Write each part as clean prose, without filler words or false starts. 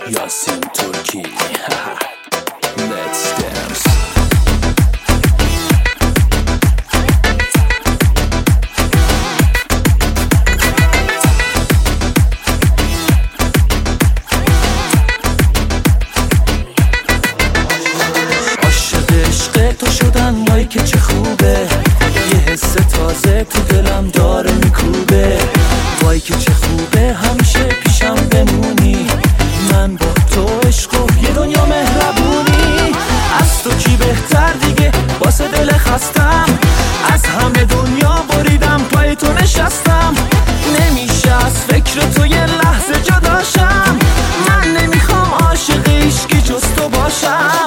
یاسین ترکی Let's dance. عاشق عشق تو شدن وای که چه خوبه، یه حس تازه تو دلم داره میکوبه. وای که چه خوبه همیشه پیشم بمونی، من با تو عشق و یه دنیا مهربونی. از تو کی بهتر دیگه واسه دل خستم، از همه دنیا بریدم پای تو نشستم. نمیشه از فکر تو یه لحظه جداشم، من نمیخوام عاشق عشقی جز تو باشم.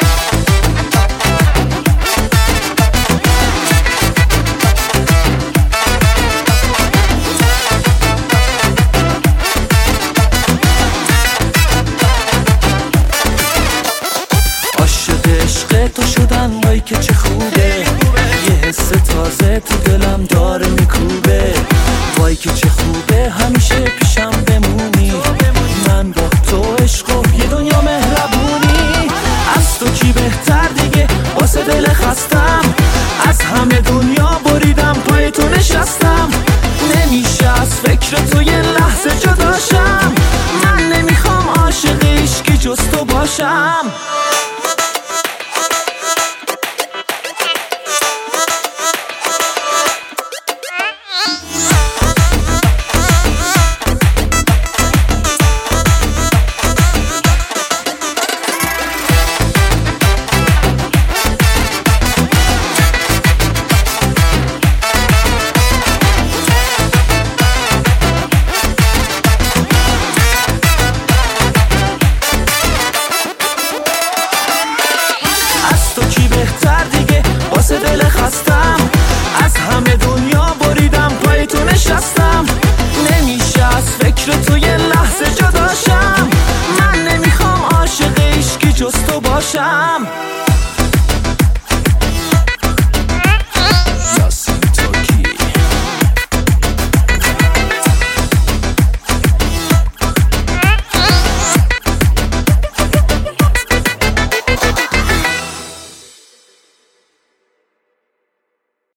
عشق تو شدن وای که چه خوبه، یه حس تازه تو دلم داره میکوبه. وای که چه خوبه همیشه پیشم بمونی، من با تو عشق و یه دنیا مهربونی. از تو کی بهتر دیگه واسه دل خستم، از همه دنیا بریدم پای تو نشستم. نمیشه از فکر تو یه لحظه جداشم، من نمیخوام عاشق عشقی جز تو باشم.